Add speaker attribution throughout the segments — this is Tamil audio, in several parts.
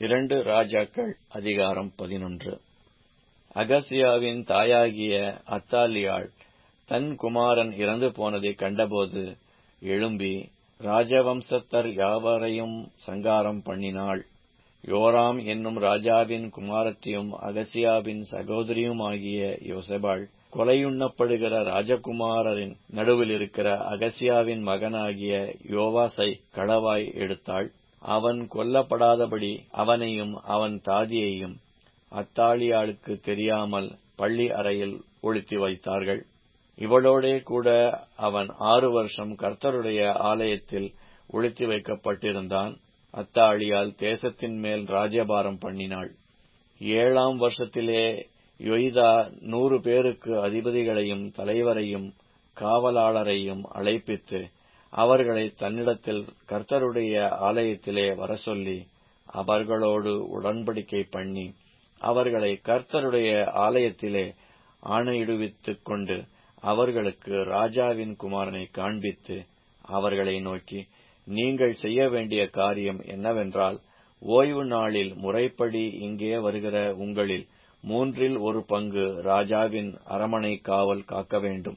Speaker 1: 2 ராஜாக்கள் அதிகாரம் 11. அகசியாவின் தாயாகிய அத்தாலியாள் தன் குமாரன் இறந்து போனதைக் கண்டபோது எழும்பி ராஜவம்சத்தர் யாவரையும் சங்காரம் பண்ணினாள். யோராம் என்னும் ராஜாவின் குமாரத்தியும் அகசியாவின் சகோதரியுமாகிய யோசபாள் கொலையுண்ணப்படுகிற ராஜகுமாரரின் நடுவில் இருக்கிற அகசியாவின் மகனாகிய யோவாசை களவாய் எடுத்தாள். அவன் கொல்லப்படாதபடி அவனையும் அவன் தாதியையும் அத்தாலியாளுக்கு தெரியாமல் பள்ளி அறையில் ஒளித்து வைத்தார்கள். இவளோடே கூட அவன் 6 வருஷம் கர்த்தருடைய ஆலயத்தில் ஒளித்து வைக்கப்பட்டிருந்தான். அத்தாலியாள் தேசத்தின் மேல் ராஜ்யபாரம் பண்ணினாள். 7ஆம் வருஷத்திலே யோய்தா 100 பேருக்கு அதிபதிகளையும் தலைவரையும் காவலாளரையும் அழைப்பித்து அவர்களை தன்னிடத்தில் கர்த்தருடைய ஆலயத்திலே வரச்சொல்லி அவர்களோடு உடன்படிக்கை பண்ணி அவர்களை கர்த்தருடைய ஆலயத்திலே ஆணையிடுவித்துக் கொண்டு அவர்களுக்கு ராஜாவின் குமாரனை காண்பித்து அவர்களை நோக்கி, நீங்கள் செய்ய வேண்டிய காரியம் என்னவென்றால், ஓய்வு நாளில் முறைப்படி இங்கே வருகிற உங்களில் 1/3 பங்கு ராஜாவின் அரமனை காவல் காக்க வேண்டும்.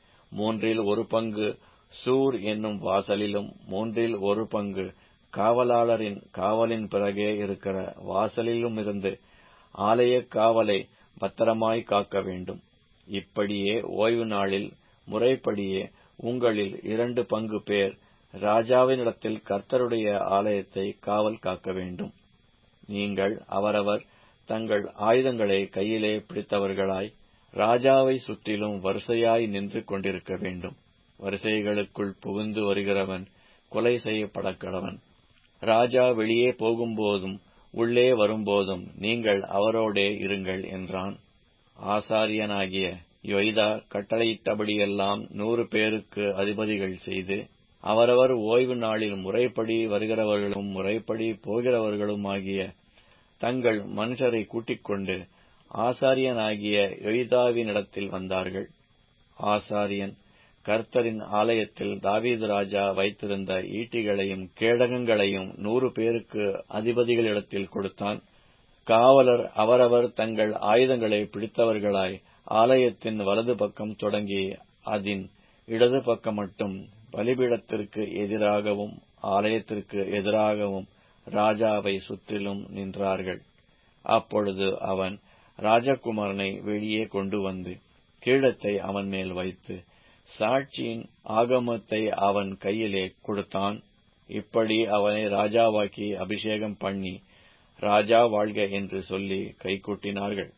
Speaker 1: 1/3 பங்கு சூர் என்னும் வாசலிலும் 1/3 பங்கு காவலாளரின் காவலின் பிறகே இருக்கிற வாசலிலுமிருந்து ஆலய காவலை பத்திரமாய் காக்க வேண்டும். இப்படியே ஓய்வு நாளில் முறைப்படியே உங்களில் 2 பங்கு பேர் ராஜாவினிடத்தில் கர்த்தருடைய ஆலயத்தை காவல் காக்க வேண்டும். நீங்கள் அவரவர் தங்கள் ஆயுதங்களை கையிலே பிடித்தவர்களாய் ராஜாவை சுற்றிலும் வரிசையாய் நின்று கொண்டிருக்க வேண்டும். வரிசைகளுக்குள் புகுந்து வருகிறவன் கொலை செய்யப்படக்கடவன். ராஜா வெளியே போகும்போதும் உள்ளே வரும்போதும் நீங்கள் அவரோடே இருங்கள் என்றான். ஆசாரியனாகிய யோய்தா கட்டளையிட்டபடியெல்லாம் 100 பேருக்கு அதிபதிகள் செய்து அவரவர் ஓய்வு நாளில் முறைப்படி வருகிறவர்களும் முறைப்படி போகிறவர்களுமாகிய தங்கள் மனுஷரை கூட்டிக் கொண்டு ஆசாரியனாகிய யோய்தாவினிடத்தில் வந்தார்கள். ஆசாரியன் கர்த்தரின் ஆலயத்தில் தாவீது ராஜா வைத்திருந்த ஈட்டிகளையும் கேடகங்களையும் 100 பேருக்கு அதிபதிகளிடத்தில் கொடுத்தான். காவலர் அவரவர் தங்கள் ஆயுதங்களை பிடித்தவர்களாய் ஆலயத்தின் வலது பக்கம் தொடங்கி அதன் இடது பக்கம் மட்டும் பலிபீடத்திற்கு எதிராகவும் ஆலயத்திற்கு எதிராகவும் ராஜாவை சுற்றிலும் நின்றார்கள். அப்பொழுது அவன் ராஜகுமாரனை வெளியே கொண்டு வந்து கிரீடத்தை அவன் மேல் வைத்து சாட்சியின் ஆகமத்தை அவன் கையிலே கொடுத்தான். இப்படி அவனை ராஜாவாக்கி அபிஷேகம் பண்ணி ராஜா வாழ்க என்று சொல்லி கைகூட்டினார்கள்.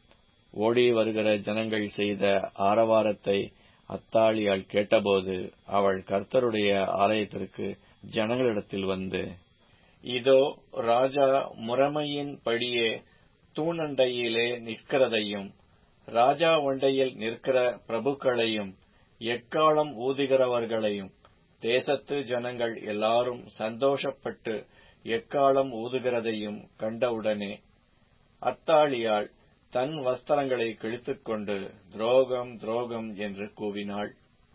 Speaker 1: ஓடி வருகிற ஜனங்கள் செய்த ஆரவாரத்தை அத்தாலியாள் கேட்டபோது அவள் கர்த்தருடைய ஆலயத்திற்கு ஜனங்களிடத்தில் வந்து, இதோ ராஜா முறைமையின் படியே தூணண்டையிலே நிற்கிறதையும் ராஜா வண்டையில் நிற்கிற பிரபுக்களையும் எக்காளம் ஊதுகிறவர்களையும் தேசத்து ஜனங்கள் எல்லாரும் சந்தோஷப்பட்டு எக்காளம் ஊதுகிறதையும் கண்டவுடனே அத்தாலியாள் தன் வஸ்திரங்களை கிழித்துக்கொண்டு துரோகம் துரோகம் என்று கூவினாள்.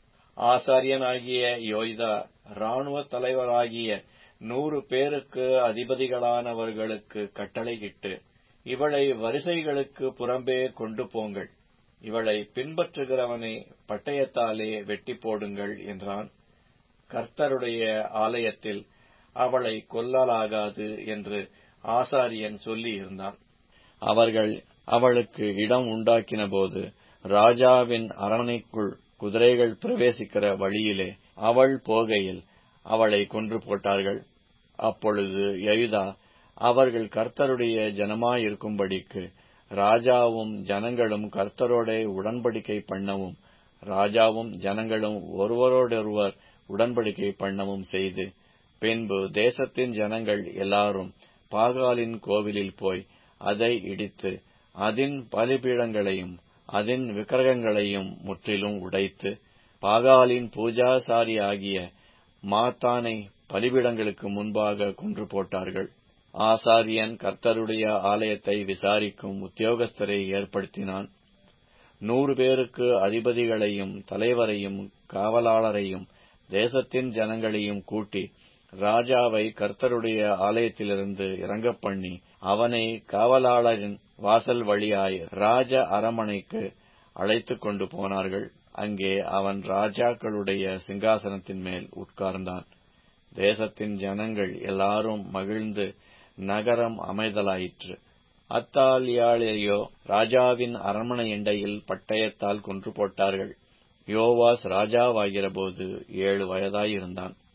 Speaker 1: ஆசாரியனாகிய யோய்தா இராணுவ தலைவராகிய 100 பேருக்கு அதிபதிகளானவர்களுக்கு கட்டளையிட்டு, இவளை வரிசைகளுக்கு புறம்பே கொண்டு போங்கள், இவளை பின்பற்றுகிறவனை பட்டயத்தாலே வெட்டி போடுங்கள் என்றான். கர்த்தருடைய ஆலயத்தில் அவளை கொல்லலாகாது என்று ஆசாரியன் சொல்லி இருந்தான். அவர்கள் அவளுக்கு இடம் உண்டாக்கினபோது ராஜாவின் அரண்மனைக்குள் குதிரைகள் பிரவேசிக்கிற வழியிலே அவள் போகையில் அவளை கொன்று போட்டார்கள். அப்பொழுது யோய்தா அவர்கள் கர்த்தருடைய ஜனமாயிருக்கும்படிக்கு ராஜாவும் ஜனங்களும் கர்த்தரோடே உடன்படிக்கை பண்ணவும் ராஜாவும் ஜனங்களும் ஒருவரோடொருவர் உடன்படிக்கை பண்ணவும் செய்து, பின்பு தேசத்தின் ஜனங்கள் எல்லாரும் பாகாலின் கோவிலில் போய் அதை இடித்து அதின் பலிபீடங்களையும் அதின் விக்கிரகங்களையும் முற்றிலும் உடைத்து பாகாலின் பூஜாசாரி ஆகிய மாத்தானை பலிபீடங்களுக்கு முன்பாக கொன்று போட்டார்கள். ஆசாரியன் கர்த்தருடைய ஆலயத்தை விசாரிக்கும் உத்தியோகஸ்தரை ஏற்படுத்தினான். 100 பேருக்கு அதிபதிகளையும் தலைவரையும் காவலாளரையும் தேசத்தின் ஜனங்களையும் கூட்டி ராஜாவை கர்த்தருடைய ஆலயத்திலிருந்து இறங்கப் பண்ணி அவனை காவலாளரின் வாசல் வழியாய் ராஜ அரமனைக்கு அழைத்துக் கொண்டு போனார்கள். அங்கே அவன் ராஜாக்களுடைய சிங்காசனத்தின் மேல் உட்கார்ந்தான். தேசத்தின் ஜனங்கள் எல்லாரும் மகிழ்ந்து நகரம் அமைதலாயிற்று. அத்தாலியாளையோ ராஜாவின் அரண்மனை எண்டையில் பட்டயத்தால் கொன்று போட்டார்கள். யோவாஸ் ராஜாவாகிற போது 7 வயதாயிருந்தான்.